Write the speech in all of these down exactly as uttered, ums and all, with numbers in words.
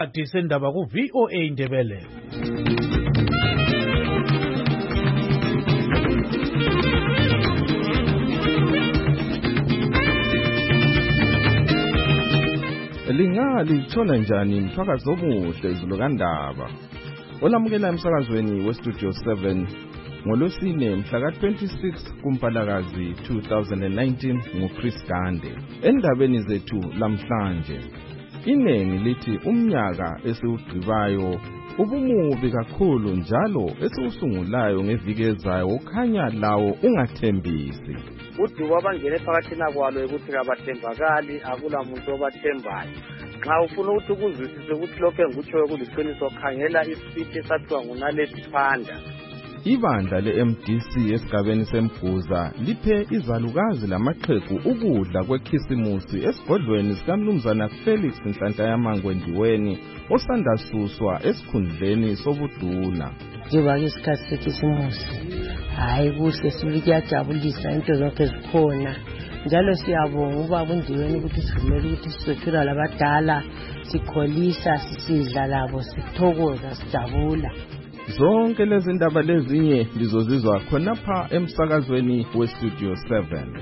Disendaba ku V O A Ndebele. Lingali lithola njani umsakazo omuhle izulu kaNdaba. Olamukela emsakazweni we Studio seven ngolosine mhla ka twenty-six kuMpalakazi two thousand nineteen nguChris Gande. Endabeni zethu lamhlanje inengi lithi umnyaka esiwugqibayo ubumubi kakhulu njalo esiwusungulayo ngeviki ezayo ukhanya lawo ungathembisi. Udubo abangene phakathina kwalo ukuthi kabathembakali akula muntu obathembayo. Nxa ufuna ukuthi ukuzwisise ukuthi lokho engikutshoyo kuliqiniso khangela ispeech esathiwa nguNaledi Pandor. Ibandla le-M D C esigabeni seMguza liphe izalukazi lamaxhegu ukudla kwekhisimusi esigodlweni sikaMnumzana Felix Nhlanhlayamangwe Ndiweni osanda suswa esikhundleni sobuduna. Njengoba isikhathi sekhisimusi hayi kuhle sibiyajabulisa into zonke zikhona njalo siyabonga ubaba uNdiweni ukuthi sivumele ukuthi sizothula labadala sikholisa sisidla labo sithokoza sijabula. Zonke lezi ndaba lezinye lizozizwa khonapha emsakazweni we Studio seven.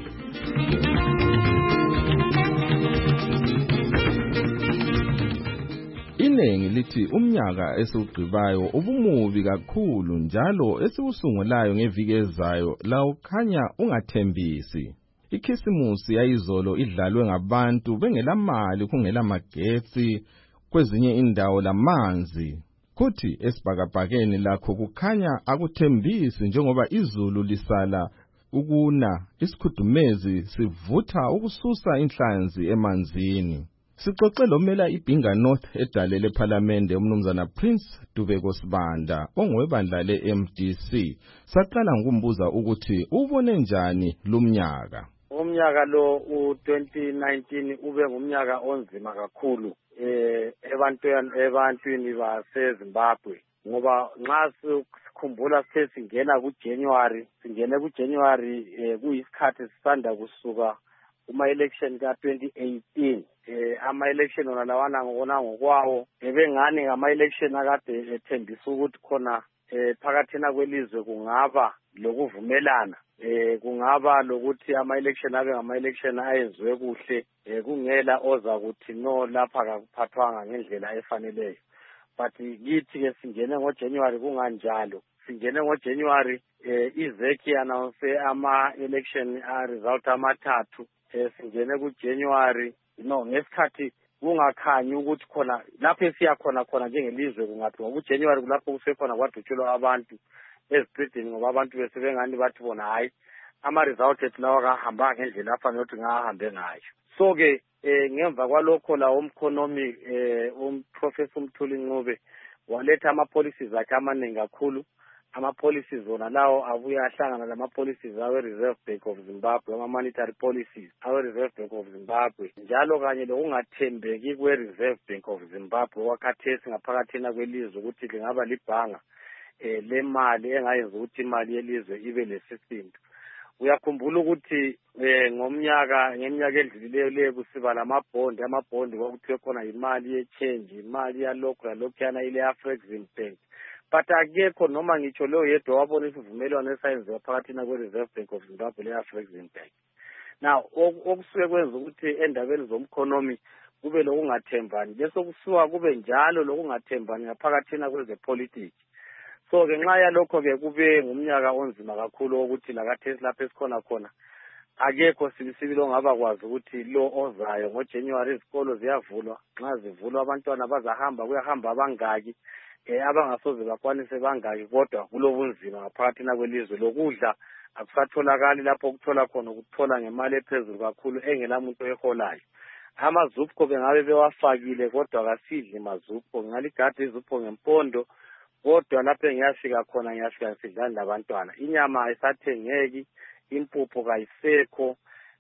Inengi lithi umnyaka esiwugqibayo ubumubi kakhulu njalo esiwusungulayo ngeviki ezayo lawo khanya ungathembisi. Ikhisimusi yayizolo idlalwe ngabantu bengelamali kungela magetsi kwezinye indawo lamanzi. Kuthi esibhakabhakeni lakho kukhanya akuthembisi njengoba izulu lisala ukuna isikhudumezi sivutha ukususa inhlanzi emanzini. Sixoxe lomela iBhinga North edale lePhalamende uMnumzana Prince Dubeko Sibanda ongowebandla le-M D C. Saqala ngokumbuza ukuthi ubone njani lumnyaka. Umnyaka lo u twenty nineteen ube ngumnyaka onzima kakhulu eh ebantwini ebantwini baseZimbabwe ngoba nxa sikhumbula sithe singena kuJanuary singene kuJanuary kuyisikhathi sisanda kusuka uma election ka twenty eighteen eh ama election ona lawana ngokona ngokwawo ebengani ngama election akade ethembisa ukuthi khona eh phakathina kwelizwe kungaba lokuvumelana eh kungaba lokuthi ama election abe ngama election ayenziwe kuhle eh kungela oza ukuthi no lapha akuphathwanga ngendlela efaneleyo. But kithi ke singene ngoJanuary kunganjalo. Singene ngoJanuary eh izeki announce ama election a result amathathu eh singene kuJanuary no ngesikhathi kungakhanyi ukuthi khona lapho esiya khona khona njengelizwe kungathi ngoJanuary kulapho kusekhona kwadutshelwa abantu ezibhedeni ngoba abantu bese bengani bathi bona hayi ama result ethu lawa kahamba ngendlela afanele ukuthi ngahambe ngayo. So ke eh ngemva kwalokho la umkhonomi eh umprofessor uMthuli Ncube waletha ama policies akhe amaningi kakhulu. Ama policies wona lawo abuya ahlangana lama policies awe Reserve Bank of Zimbabwe ama monetary policies awe Reserve Bank of Zimbabwe njalo kanye lokungathembeki kwe Reserve Bank of Zimbabwe wakhathesi ngaphakathina kwelizwe ukuthi lingaba libhanga eh lemali engayenza ukuthi imali yelizwe ibe lesisindo. Uyakhumbula ukuthi eh ngomnyaka ngeminyaka edlulileyo le kusiba lamabhondi amabhondi kwakuthiwe khona imali ye-change imali yalokho yalokhuyana ile Afrexim Bank. But akekho noma ngitsho lo yedwa wabona isivumelwano esayenziwa phakathina kwe-Reserve Bank of Zimbabwe le-Afrexim Bank. Now okusuke kwenza ukuthi endabeni zomkhonomi kube lokungathembani bese kusuka kube njalo lokungathembani ngaphakathina kwezepolitiki. So ke nxa yalokho ke kube ngumnyaka onzima kakhulu ukuthi lakathesi lapho esikhona khona akekho sibisibilo ngaba kwazi ukuthi lo ozayo ngoJanuary izikolo ziyavulwa nxa zivulwa abantwana bazahamba kuyahamba abangaki eh abangasoze bakwanise bangaki kodwa kulobunzima ngaphakathina kwelizwe lokudla akusatholakali lapho ukuthola khona ukuthola ngemali ephezulu kakhulu engelamuntu eholayo. Amazupho bengabe bewafakile kodwa kasidli mazupho ngaligade izupho ngempondo kodwa lapho engiyafika khona ngiyafika sidlana labantwana inyama ayisathengeki impupho kayisekho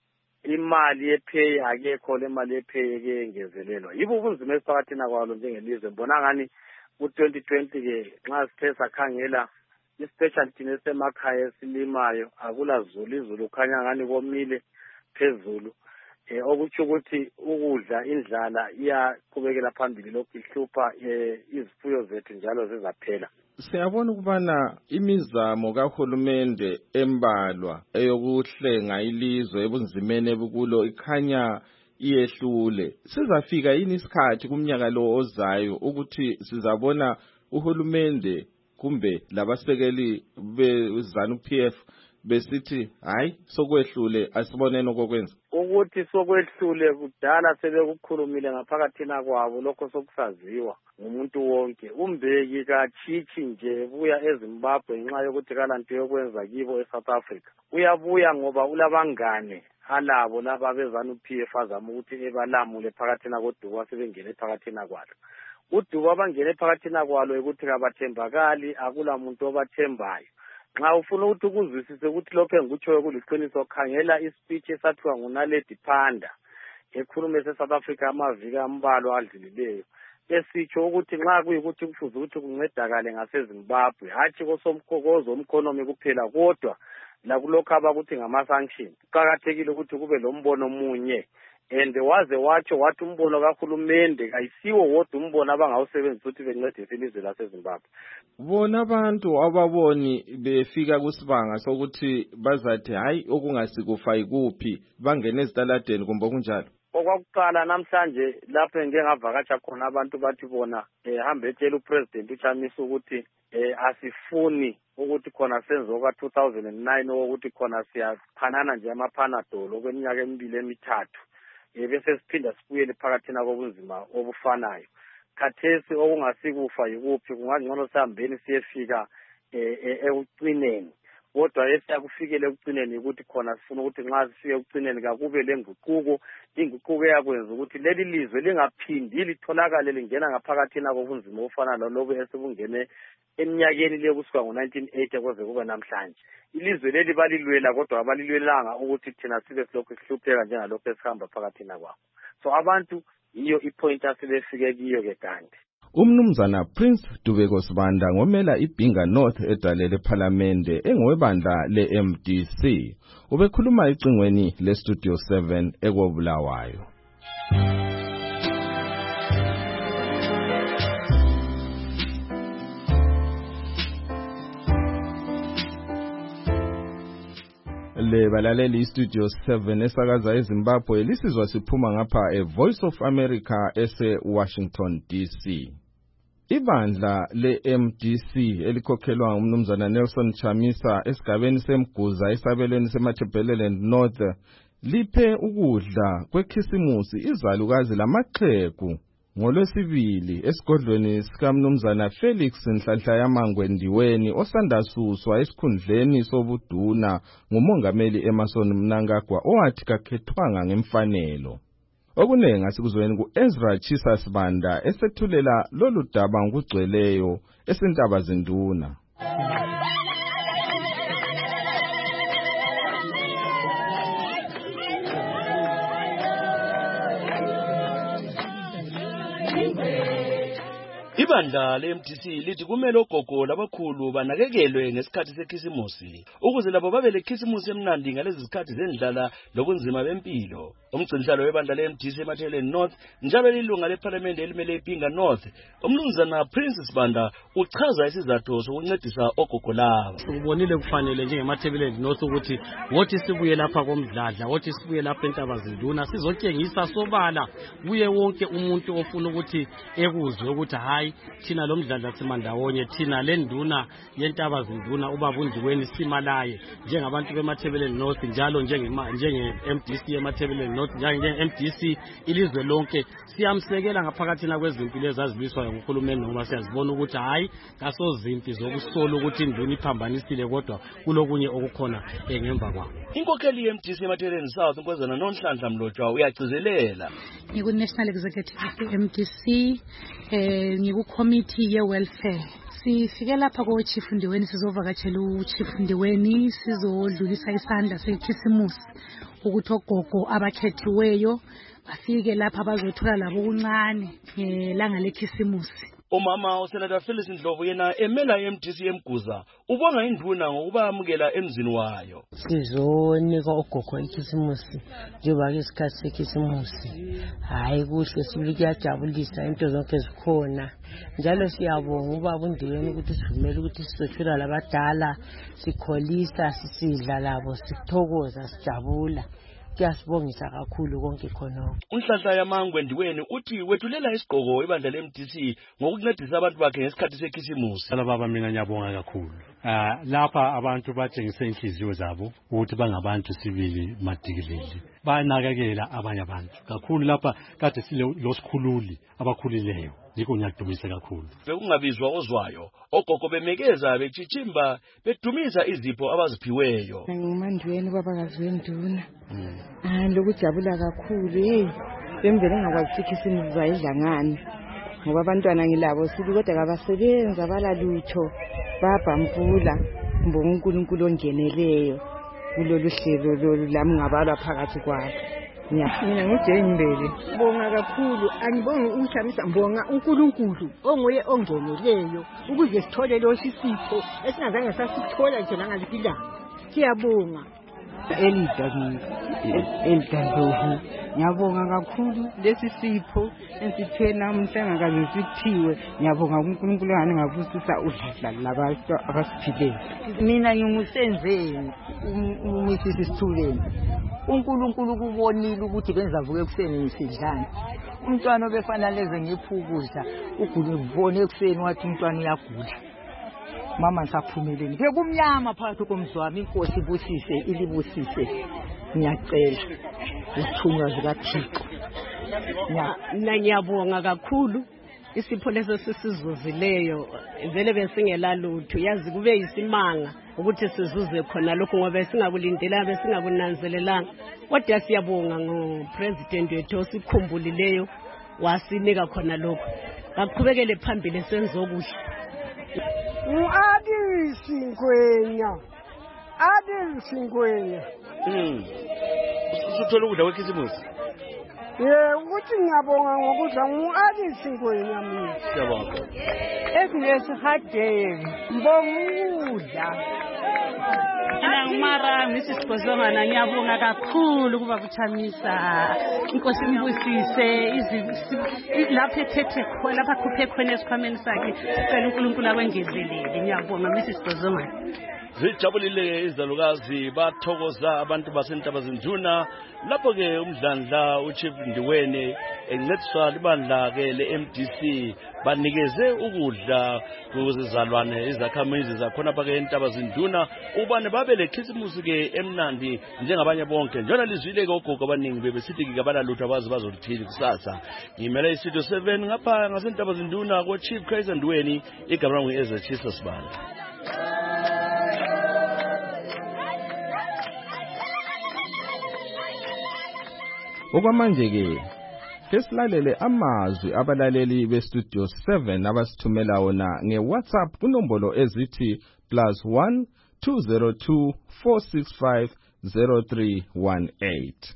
imali yepay akekho le mali yepay ke engezelelwa yibo ubunzima esiphakathina kwalo njengelizwe mbona ngani ku twenty twenty ke nxa sithe sakhangela especially thina esemakhaya esilimayo akula zulu izulu khanya ngani komile phezulu eh okuthi ukuthi ukudla indlala iyaqhubekela phambili lokhu ihlupha izifuyo zethu njalo zizaphela. Siyabona ukubana imizamo kahulumende embalwa eyokuhlenga ilizwe ebunzimene bukulo ikhanya iyehlule. Sizafika yini isikhathi kumnyaka lo ozayo ukuthi sizabona uhulumende kumbe labasekeli beZANU P F besithi hayi sokwehlule asibonene okwenza? Ukuthi sokwehlule kudala sebekukhulumile ngaphakathina kwabo lokho sokusaziwa ngumuntu wonke. uMbeki kachichi nje buya eZimbabwe ngenxa yokuthi kalanto yokwenza kibo eSouth Africa. Uyabuya ngoba ulabangane alabo laba beZANU P F azama ukuthi ebalamule phakathina koDuba sebengene phakathina kwalo. uDuba bangene phakathina kwalo ukuthi kabathembakali, akula muntu obathembayo. Nxa ufuna ukuthi ukuzwisise ukuthi lokho engikutshoyo kuliqiniso, khangela ispeech esathiwa nguNaledi Pandor ekhulume eSouth Africa amaviki ambalwa adlilileyo, esitsho ukuthi nxa kuyikuthi kufuze ukuthi kuncedakale ngaseZimbabwe hatshi kosomkhokozo omkhonomi kuphela kodwa lakulokho abakuthi ngama-sanction, kuqakathekile ukuthi kube lombono omunye. And waze watsho wathi umbono kahulumende ayisiwo wodwa umbono abangawusebenzisa ukuthi bencedise ilizwe laseZimbabwe. Bona abantu ababoni befika kusibanga sokuthi bazathi hayi okungasikufa ikuphi bangene ezitaladeni kumbe okunjalo. Okwakuqala namhlanje lapho engengavakatsha khona abantu bathi bona ehambe etshela uPresident uChamisa ukuthi eh asifuni ukuthi khona senzoka two thousand nine ukuthi khona siyaphanana nje amaphanadolo okweminyaka emibili emithathu. Bese siphinda sibuyele phakathina kobunzima obufanayo. Khathesi okungasikufa yikuphi kungangcono sihambeni siyefika ekucineni. Kodwa esiyakufikele ekucineni ukuthi khona sifuna ukuthi nxa sifike ekucineni kakube lenguquko, inguquko eyakwenza ukuthi leli lizwe lingaphindi litholakale lingena ngaphakathina kobunzima obufana lalobo esibungene eminyakeni le kusuka ngo nineteen eighty kwaze kube namhlanje. Ilizwe leli balilwela kodwa abalilwelanga ukuthi thina sibe silokhu sihlupheka njengalokho esihamba phakathina kwabo. So abantu yiyo ipoint asebefike kiyo ke kanti. Umnumzana Prince Dubeko Sibanda ngomela iBhinga North edalele ePhalamende engowebandla le-M D C. Ubekhuluma icingweni le-Studio seven ekobulawayo. Le balaleli iStudio seven esakaza eZimbabwe lisizwa siphuma ngapha eVoice of America ese Washington D C. Ibandla le-M D C elikhokhelwa ngumnumzana Nelson Chamisa esigabeni semguza esabelweni seMatabeleland North liphe ukudla kwekhisimusi izalukazi lamaxhegu ngolwesibili esigodlweni sikamnumzana Felix Nhlanhla Yamangwendiweni osandasuswa esikhundleni sobuduna ngumongameli Emmerson Mnangagwa owathi kakhethwanga ngemfanelo. Okunengi asikuzweni ku-Ezra Chisa Sibanda esethulela lolu daba ngokugcweleyo esentaba zinduna. Ibandla le-M D C lithi kumele ogogo labakhulu banakekelwe ngesikhathi sekhisimusi ukuze labo babe lekhisimusi emnandi ngalezi zikhathi zendlala lobunzima bempilo. Umgcinisihlalo webandla le-M D C eMatabeleland North njalo lilunga lePhalamende elimele iBhinga North umnumzana Prince Sibanda uchaza isizathu sokuncedisa ogogo laba. Sikubonile kufanele njengematabeleland North ukuthi wothi sibuye lapha komdladla wothi sibuye lapha entaba zinduna sizotshengisa sobala kuye wonke umuntu ofuna ukuthi ekuzwe ukuthi hayi thina lo mdladla simandawonye thina lenduna yentaba zinduna ubabundiweni simalaye njengabantu beMatabeleland North njalo njenge njenge-M D C eMatabeleland North njenge-M D C ilizwe lonke siyamsekela ngaphakathina kwezimpilo ezazibiswa nguhulumeni ngoba siyazibona ukuthi hayi kasozimpi zokusola ukuthi induna iphambanisile kodwa kulokunye okukhona engemva kwabo. Inkokheli ye-M D C eMatabeleland South Nkozana Nhlanhla Mlotshwa uyagcizelela. Ngiku-National Executive ye-M D C eh ngiku-committee ye-welfare. Sifike lapha ko-Chief Ndiweni sizovakatshela u-Chief Ndiweni sizodlulisa isandla sekhisimusi ukuthi ogogo abakhethiweyo bafike lapha bazothola labo kuncane ngelanga lekhisimusi. Umama uSenator Phyllis Ndlovu yena emela I M D C eMguza ubonga induna ngokubamukela emzini wayo. Sizonika ogogo ikhisimusi njengoba isikhathi sekhisimusi. Hayi kuhle sibili kuyajabulisa into zonke zikhona. Njalo siyabonga ubaba uNdiweni ukuthi sivumele ukuthi sizothula labadala, sikholisa, sisidla labo, sithokoza, sijabula. Kuyasibongisa kakhulu konke khonoko. Unhlanhla yaMangwe Ndiweni uthi wethulela isigqoko ibandla le-M D C ngokuncedisa abantu bakhe ngesikhathi sekhisimusi. Baba mina ngiyabonga kakhulu. Ah lapha abantu batshengise inhliziyo zabo ukuthi bangabantu sibili madikileli. Banakekela abanye abantu. Kakhulu lapha kade sile losikhululi abakhulileyo. Yiko ngiyadumisa kakhulu. Bekungabizwa ozwayo, ogogo bemekeza betshitshimba bedumisa izipho abaziphiweyo. Ngumandweni babakazi wenduna. Ah lokujabula kakhulu hey. Bemvele ngakwazi ikhisimusi zayidla ngani. Ngoba abantwana ngilabo sibi kodwa kabasebenza balalutho babhampula mbonga uNkulunkulu ongeneleyo kulolu hlelo lolu lami ngabalwa phakathi kwabo. Mina ngijengibele bonga kakhulu angibonge umhlamisa mbonga uNkulunkulu onguye ongeneleyo ukuze sithole lo sisipho esingazange sasithola nje nangaliphi siyabonga elidani elidandlovu ngiyabonga kakhulu lesi sipho esithe namhla ngakaze sithiwe ngiyabonga uNkulunkulu ngani ngavusisa udladla labantu abasiphileyo. Mina ngingusenzeni umisisi Sithuleni uNkulunkulu kubonile ukuthi benzavuka ekuseni ngisidlana umntwana obefanele leze ngiphukuza ugule ubone ekuseni wathi umntwana uyagula mama ngisaphumeleni bekumnyama phakathi komzwami inkosi ibusise ilibusise ngiyacela isithunywa zikaThixo mina ngiyabonga kakhulu isipho leso sisizuzileyo vele besingela lutho yazi kube isimanga ukuthi sizuze khona lokho ngoba singakulindela besingakunanzelelanga kodwa siyabonga ngopresident wethu osikhumbuleleyo wasinika khona lokho akuqhubekele phambili senzokuhle. Uadisi Ngwenya Adisi Ngwenya Mm usuthola ukudla kwekhisimusi. Yeah, ukuthi ngiyabonga ngokudla nguAdisi Ngwenya mina. Siyabonga. Ekungesihadeni mbonga ukudla. Mina ngumara Missus Gozongana ngiyabonga kakhulu kuba kuthamisa inkosi imbusise izi lapha ethethe khona lapha khuphe khona esikhwameni sakhe sicela uNkulunkulu akwengezelele ngiyabonga Missus Gozongana. Zijabulile izalukazi bathokoza abantu baseNtabazinduna lapho ke umdlandla uChief Ndiweni encediswa libandla ke le-M D C banikeze ukudla kuzizalwane izakhamizi zakhona phake eNtabazinduna ubane babele khisimusi ke emnandi njengabanye bonke njalo lizwile ke ogogo abaningi bebesithi ke kabala lutho abazi bazolithini kusasa. Ngimele iStudio seven ngapha ngaseNtabazinduna ko Chief Kaizer Ndiweni igama langu Ezra Chisa Sibanda. Okwamanje ke kesilalele amazwi abalaleli beStudio seven abasithumela wona ngeWhatsApp kunombolo ezithi plus one two zero two four six five zero three one eight.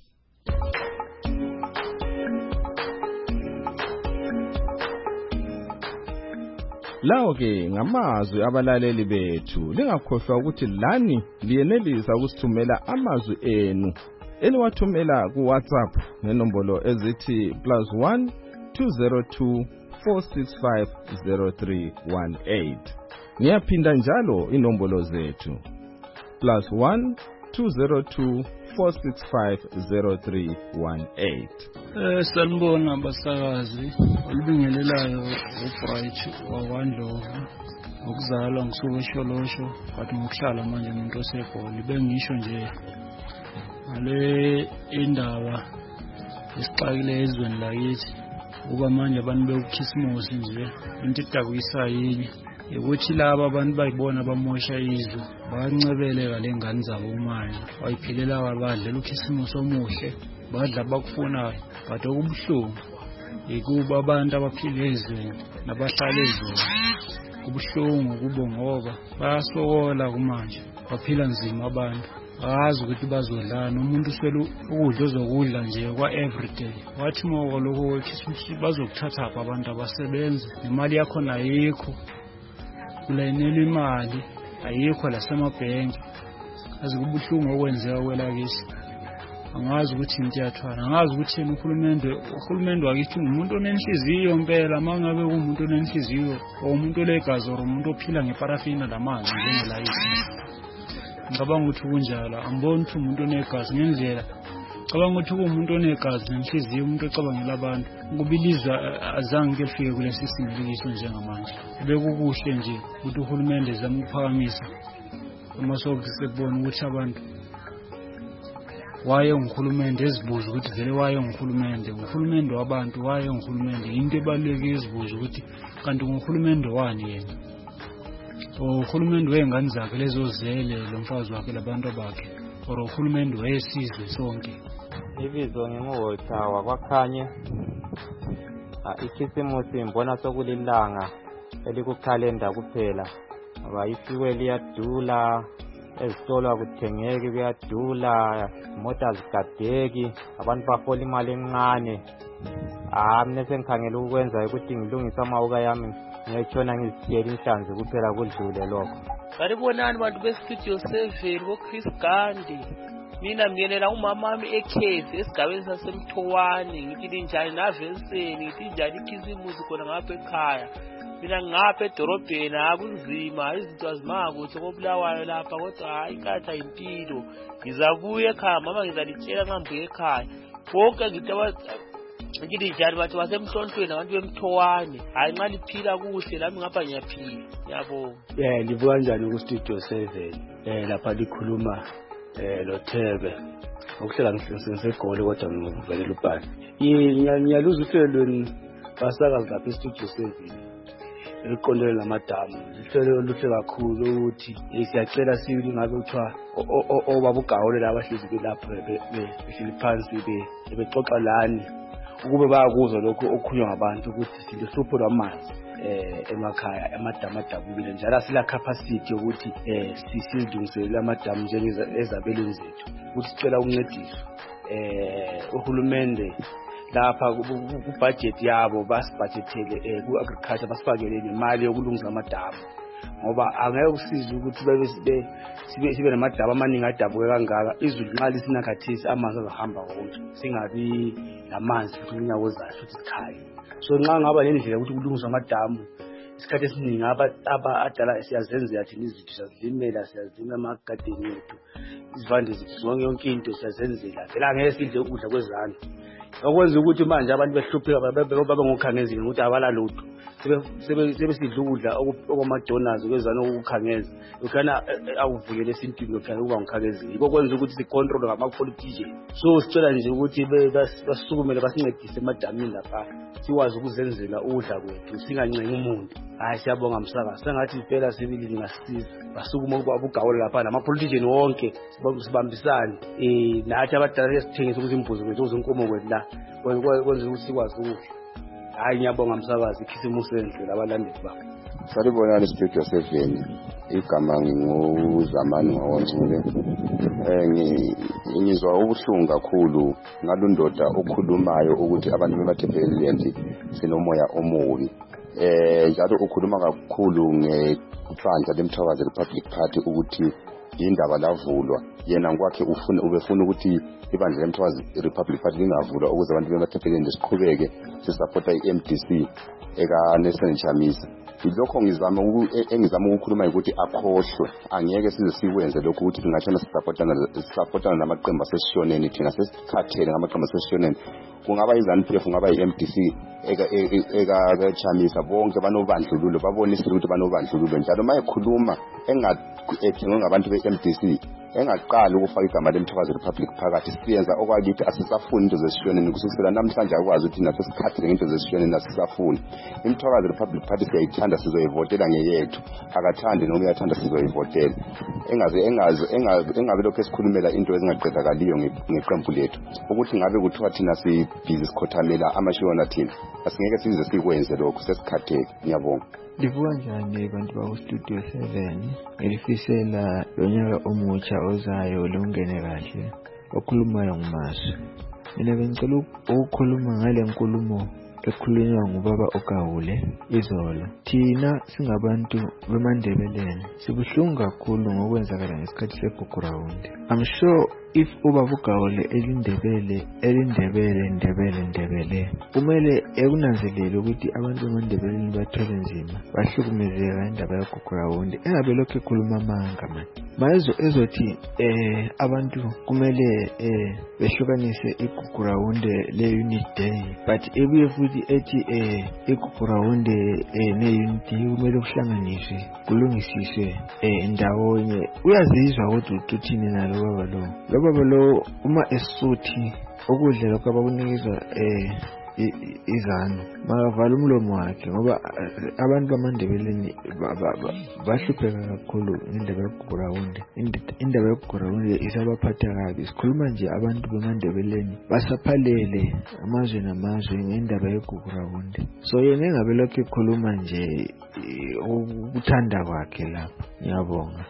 Lawo ke ngamazwi abalaleli bethu lingakhohlwa ukuthi lani liyenelisa ukusithumela amazwi enu eliwathumela ku WhatsApp ngenombolo ezithi plus one two zero two four six five zero three one eight. Ngiyaphinda njalo inombolo zethu plus one two zero two four six five zero three one eight. Eh sanibona basakazi olibingelelayo uBright wakwandlovu ukuzalwa ngisuka eSholosho kanti ngokuhlala manje umuntu osegoli bengisho nje ale indaba isixakile ezweni lakithi uba manje abantu bekukhisimusi nje into idabukisa yini ukuthi laba abantu bayibona bamosha izwe bancebele ngale ngane zabo manje bayiphilela abadlela ukhisimusi omuhle badla bakufunayo but okubuhlungu ikuba abantu abaphila ezweni nabahlala ezweni kubuhlungu kubo ngoba bayasokola kumanje baphila nzima abantu akazi ukuthi bazodlana umuntu uswele ukudla ozokudla nje kwa-everyday. Wathi moko lokho khisimusi bazokuthatha apha abantu abasebenzi, nemali yakhona ayikho, kulayinela imali ayikho lasemabhenki. Azi kubuhlungu okwenzeka kwelakisi. Angazi ukuthi into yathwana, angazi ukuthi yena uhulumende uhulumende wakithi umuntu onenhliziyo impela, mangabe umuntu onenhliziyo umuntu olegazi or umuntu ophila ngeparafina lamanzi njengelayisi. Ngicabanga ukuthi kunjalo, angiboni ukuthi umuntu onegazi ngendlela. Ngicabanga ukuthi umuntu onegazi nenhliziyo, umuntu ocabangela abantu. Kubilizwa azange kelifike kulesi singeliso njengamanje. Bekukuhle nje ukuthi uhulumende ezama ukuphakamisa uma sokubona ukuthi abantu waye ngihulumende ezibuza ukuthi vele waye ngihulumende, uhulumende wabantu waye ngihulumende. Into ebalulekile ezibuza ukuthi kanti nguhulumende wani yena? Uhulumende wengane zakhe lezozele lomfazi wakhe labantu bakhe, or uhulumende wesizwe sonke. Ibizo ngingowotha wakwakhanye. Ikhisimusi mbona sokulilanga elikukhalenda kuphela, ngoba ifuel liyadula, ezitolo akuthengeki kuyadula, imota zigadeki, abantu bafola imali encane. Ah mina sengikhangela ukwenza ukuthi ngilungise amawuka yami ngiyatshona ngizithiyela inhlanzi kuphela kudlule lokho. Baribonani bantu bestudio seven ko Chris Gandhi. Mina ngiyelela umama wami ekhezi esigabeni sasemthowani, ngithi njani navenseni, ngithi njani ikhisimusi khona ngapha ekhaya. Mina ngapha edorobheni akunzima, izinto azimanga ukuthi koBulawayo lapha, kodwa hayi katha impilo. Ngizabuya ekhaya mama, ngizalitshela ngambuye ekhaya. Bonke ngithi njani bathi basemhlontweni abantu bemthowani, hayi nxa liphila kuhle lami ngapha ngiyaphila. Ngiyabonga. Yeah, livuka kanjani ku Studio seven? Eh lapha likhuluma eh lo Thebe. Ukuhlela ngihlose egoli kodwa ngivelela ubani. Ngiyaluza uhlelo basakazi lapha eStudio seven. Eliqondene namadamu. Lihlelo oluhle kakhulu ukuthi siyacela sibili ngabe kuthiwa obaba ugawule laba hlezi lapha behleli phansi bexoxa lani. Ukube bayakuzwa lokho okukhulunywa ngabantu ukuthi silohlupho lwamanzi eh emakhaya amadamu adabukile, njalo sila capacity ukuthi eh sisilungiselela amadamu njengezabelweni zethu, ukuthi sicela ukuncediswa eh uhulumende lapha ku budget yabo basibudgetele ku agriculture, basifakele nemali yokulungisa amadamu, ngoba angeke kusize ukuthi bebe sibe sibe namadamu amaningi adabuke kangaka. Izulu nxa lisinakhathisi amanzi azahamba wonke, singabi namanzi futhi unyawo zayo futhi sikhaya. So nxa ngaba nendlela ukuthi kulungiswa amadamu, isikhathi esiningi abadala siyazenzela thina izinto, siyazimela, siyazima amagadeni ethu, izivande zethu zonke yonke into siyazenzela, vele angeke sidle ukudla kwezandla. Okwenza ukuthi manje abantu behlupheka babe ngokhangezile ukuthi abala lutho, sebe sebe sidla ukudla okwamadonas kwezana ukukhangeza, ukhana awuvukele esintwini lokho ukuba ngokhangezile. Yiko kwenza ukuthi sicontrol ngama politicians. So sicela nje ukuthi basukumele basincedise emadamini lapha, sikwazi ukuzenzela ukudla kwethu singancenga umuntu. Hayi siyabonga msakazi, sengathi phela sibili ngasiza basukuma ukuba ubugawule lapha nama politicians wonke sibambisane eh nathi abadala sithengisa ukuthi imbuzi kwethu uzinkomo kwethu la kwenza ukuthi sikwazi ukudla. Hayi ngiyabonga msakazi, ikhisimusi enhle labalandeli bakho. Salibonani Studio seven, igama nginguzamani ngawonzule. Eh ngizwa ubuhlungu kakhulu ngalundoda okhulumayo ukuthi abantu bemathebelenti sinomoya omubi. Eh njalo ukhuluma kakhulu ngephandla lemthakazi Republic Party ukuthi indaba lavulwa, yena ngokwakhe ufuna ubefuna ukuthi ibandla lemthakazi Republic Party lingavulwa ukuze abantu bemathebelenti siqhubeke sisupporta i-M D C eka Nelson Chamisa. Lokho ngizama engizama ukukhuluma ukuthi akhohlwe, angeke size sikwenze lokho ukuthi singathana sisupportana sisupportana namaqembu asesishoneni, thina sesikhathele ngamaqembu asesishoneni. Kungaba izanu P F, kungaba i-M D C eka eka Chamisa, bonke banobandlululo, babonisa ukuthi banobandlululo. Njalo mayekhuluma engathengwe ngabantu be-M D C, engaqala ukufaka igama lemthakazi Republic phakathi, siyenza okwakithi asisafuni into zesishoneni. Kusukela namhlanje akwazi ukuthi naso sikhathele ngento zesishoneni asisafuni. Imthakazi Republic Party siyayithanda, sizoyivotela ngeyethu, akathandi noma uyathanda sizoyivotela. Engaze engaze engabe lokho esikhulumela into ezingaqedakaliyo ngeqembu lethu, ukuthi ngabe kuthiwa thina si busy sikhothamela amashona thina, asingeke size sikwenze lokho, sesikhathele. Ngiyabonga. Livuka njani bantu baku Studio seven elifisela lonyaka omutsha ozayo lungene kahle okhulumayo nguMasu. Mina bengicela ukukhuluma ngale nkulumo ekhulunywa ngubaba uGawule izolo. Thina singabantu bemandebeleni sibuhlungu kakhulu ngokwenzakala ngesikhathi seGugurawundi. I'm sure if ubaba uGawule elindebele elindebele ndebele ndebele kumele ekunanzelele ukuthi abantu bemandebeleni bathwele nzima bahlukumezeka indaba yeGugurawundi engabe lokho ekhuluma amanga manje. Mayezo ezothi eh abantu kumele eh behlukanise iGugurawundi le unit day but ebuye futhi ethi eh iGugurawundi eh ne unit kumele kuhlanganiswe kulungisiswe eh ndawonye. Uyazizwa ukuthi uthini nalo baba lo baba lo uma esuthi ukudla lokho abakunikeza eh izanu makavala umlomo wakhe ngoba abantu bamandebeleni bahlupheka kakhulu indaba yeGugurawundi. Indaba yeGugurawundi isabaphatha kabi. Sikhuluma nje abantu bamandebeleni basaphalele amazwe namazwe ngendaba yeGugurawundi. So yena engabe lokho ekhuluma nje ukuthanda kwakhe lapha. Ngiyabonga.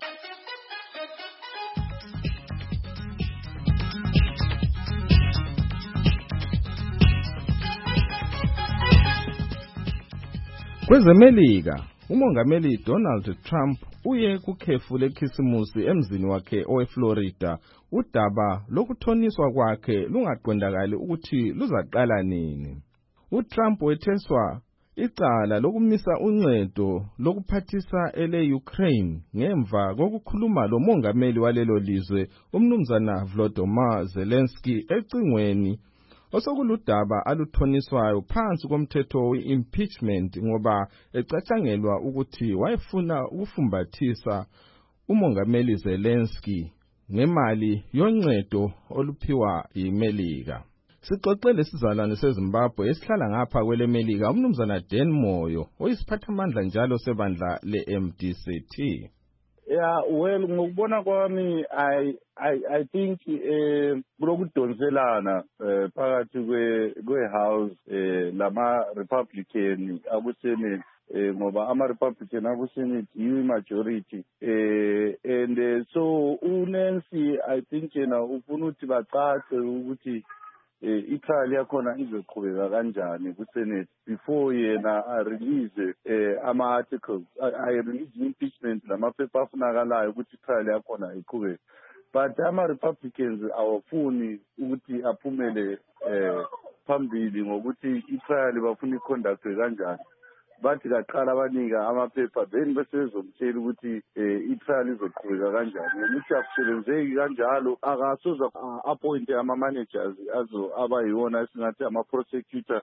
Kwezemelika, umongameli Donald Trump uye kukhefu lekhisimusi emzini wakhe oweFlorida. Udaba lokuthoniswa kwakhe lungaqondakali ukuthi luzaqala nini. UTrump wetheswa icala lokumisa uncedo lokuphathisa ele Ukraine ngemva kokukhuluma lo mongameli walelo lizwe umnumzana Volodymyr Zelensky ecingweni osokuludaba aluthoniswayo phansi komthetho we-impeachment ngoba ecatshangelwa ukuthi wayefuna ukufumbathisa umongameli Zelensky ngemali yoncedo oluphiwa yiMelika. Sixoxele sizalwane seZimbabwe esihlala ngapha kweleMelika umnumzana Dan Moyo oyisiphathamandla njalo sebandla le-M D C T. Yeah, well, ngokubona kwami I I I think eh kulokudonselana eh phakathi kwe kwe house eh lama Republican akusenate eh ngoba ama Republican akusenate yi majority eh and uh, so uNancy I think yena ufuna ukuthi bacace ukuthi itrial yakhona izoqhubeka kanjani kuSenate before yena a release eh ama articles I release impeachment lamaphepha afunakalayo ukuthi itrial yakhona iqhubeke. But ama Republicans awafuni ukuthi aphumele eh phambili ngokuthi itrial bafuna iconduct kanjani. Bathi kaqala abanika amaphepha then bese bezomtshela ukuthi itrial izoqhubeka kanjani. Ukuthi akusebenzeki kanjalo akasoza appoint ama managers azo abayona esingathi ama prosecutor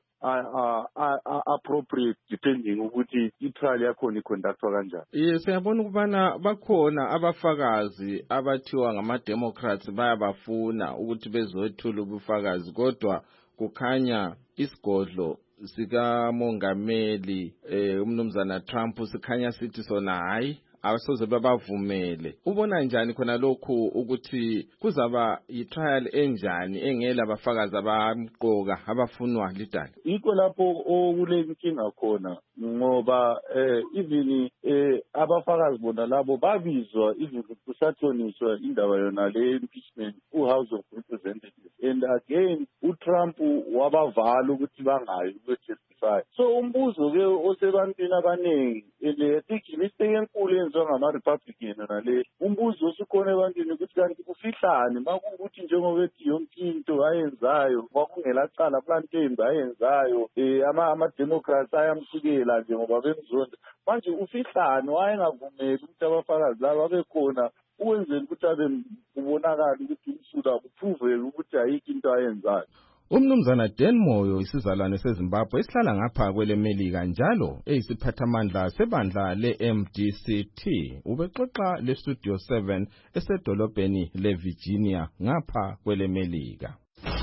appropriate depending ukuthi itrial yakhona iconductwa kanjani. Yes, siyabona ukubana bakhona abafakazi abathiwa ngama Democrats bayabafuna ukuthi bezothula ubufakazi kodwa kukhanya isigodlo sika mongameli eh umnumzana Trump sikhanya sithi sona hayi abasoze babavumele. Ubona njani khona lokhu ukuthi kuzaba itrial enjani engela abafakazi abamqoka abafunwa lidala? Iko lapho okule inkinga khona ngoba eh even eh abafakazi bona labo babizwa even kusathoniswa indaba yona le impeachment ku House of Representatives and again uTrump wabavala ukuthi bangayi ukutestify. So umbuzo ke osebantwini abaningi ele think mistake enkulu yenziwa ngama Republican nale umbuzo usukhona ebantwini ukuthi kanti kufihlane makuthi njengoba ethi yonke into ayenzayo kwakungela cala plantain ayenzayo eh ama ama Democrats ayamsikela nje ngoba bemzonda manje ufihlane wayengavumeli ukuthi abafakazi laba bekhona ukwenzela ukuthi abe kubonakala ukuthi umsuka uprove ukuthi ayikho into ayenzayo. Umnumzana Dan Moyo isizalwane seZimbabwe esihlala ngapha kweleMelika njalo eyisiphathamandla sebandla le-M D C T ubexoxa le Studio seven esedolobheni leVirginia ngapha kweleMelika.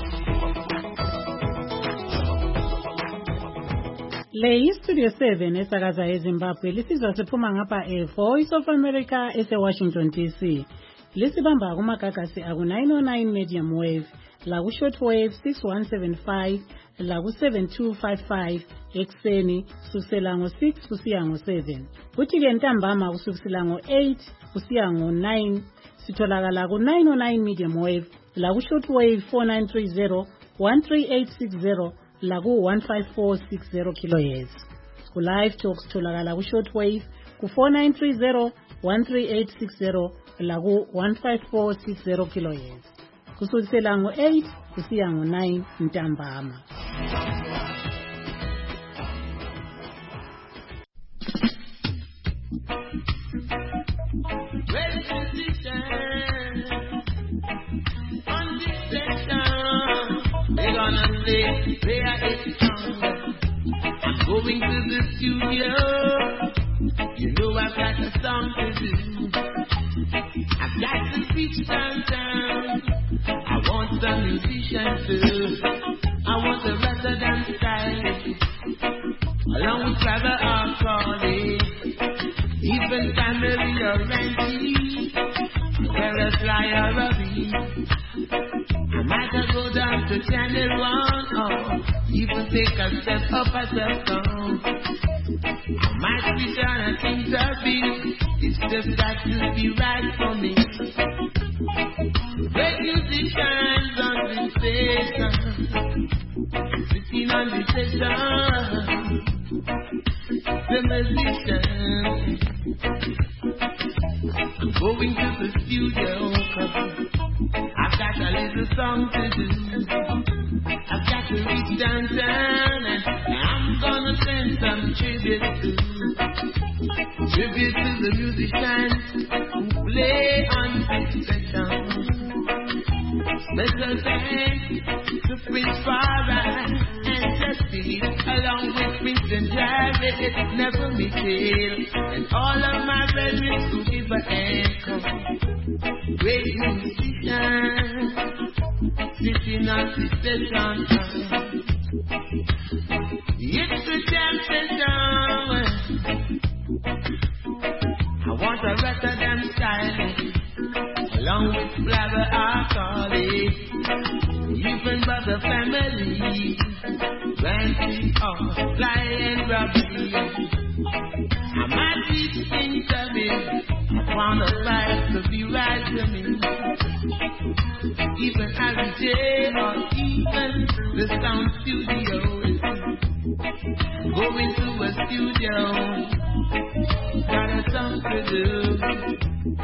Le iStudio seven esakaza eZimbabwe lisizwa siphuma ngapha eVoice of America ese Washington D C. lisibamba kumagagasi aku nine oh nine medium wave, la ku short wave six one seven five, la ku seven two five five ekseni kusukela ngo six kusiya ngo seven. Kuthi ke ntambama kusukela ngo eight kusiya ngo nine sitholakala ku nine oh nine medium wave, la ku short wave four nine three zero, one three eight six zero, la ku one five four six zero kilohertz. Ku live talks sitholakala ku short wave ku four nine three zero, one three eight six zero, la ku one five four six zero kilohertz. Kusukela ngo eight kusiya ngo nine ntambama. We're gonna say, where it's from. I'm going to the studio. You know I've got a song to do. I've got to reach downtown. I want some musicians too. I want the rest of them style. Along with Trevor or Corley. Even family or Randy. Where a flyer or a bee. I might as go down to channel one or even take a step up a step down. I might be trying to think of it. It's just got to be right for me. Great musicians on the station, sitting on the station. The musicians, I'm going to the studio. I've got a little song to do. I've got to reach downtown and I'm gonna send some tribute to Tribute to the musicians who play on this session. Special thanks to Prince Farah and Justin, along with Prince and Jared, Never Michelle, and all of my brethren who give a echo. Great musicians sitting on the station. It's the jam session. I want a record and style, along with Blabber Arcoli, even brother family, Randy or Fly and Robbie. I might be thinking of it. I want a life to be right to me. Even Harry J or even the sound studio. Going to a studio, got a song to do.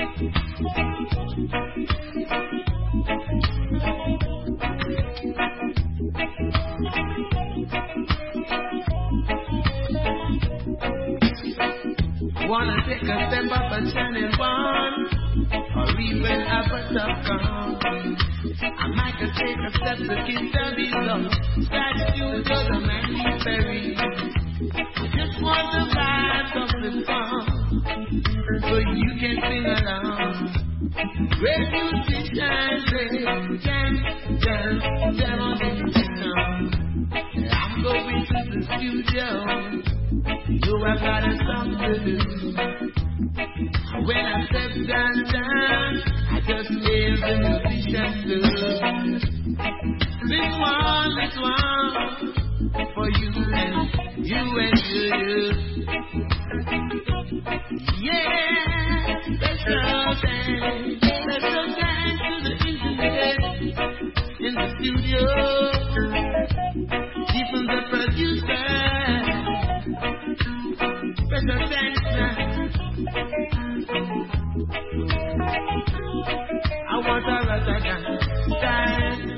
Wanna take a step up a channel one, or even up a top country. I might just take a step to kiss the below. Start you to the Mandy Ferry. I just want the vibes of the song, so you can sing along. Great musicians, they jam, jam, jam on the sound. I'm going to the studio. So I got a song to do. When I step down, down, I just live the musician do. This one, this one, for you and you and you. Yeah, special thanks, special thanks to the internet, in the studio, even the producer. Special thanks. I want a record time.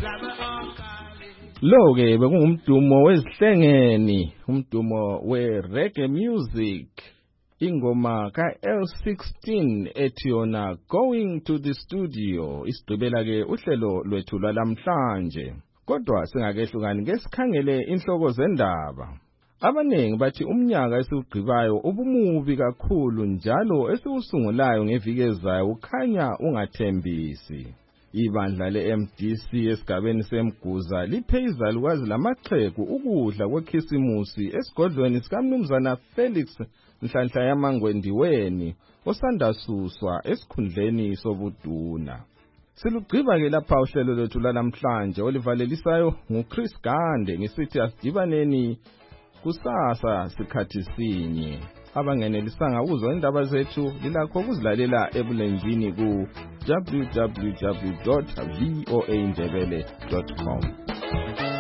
Lo ke bekungumdumo wezihlengeni, umdumo we reggae music. Ingoma ka L sixteen ethi yona Going to the Studio isigqibela ke uhlelo lwethu lwalamhlanje. Kodwa singakehlukani ngesikhangele inhloko zendaba. Abanengi bathi umnyaka esiwugqibayo ubumubi kakhulu njalo esiwusungulayo ngeviki ezayo ukhanya ungathembisi. Ibandla le-M D C esigabeni seMguza liphe izalukazi lamaxhegu ukudla kwekhisimusi esigodlweni sikaMnumzana Felix Nhlanhla yaMangwendiweni osanda suswa esikhundleni sobuduna. Silugciba ke lapha uhlelo lwethu lanamhlanje olivalelisayo nguChris Gande ngisithi asidibaneni kusasa sikhathi sinye. Abangenelisanga ukuzwa indaba zethu lilakho ukuzilalela ebulenjini ku w w w dot voa ndebele dot com.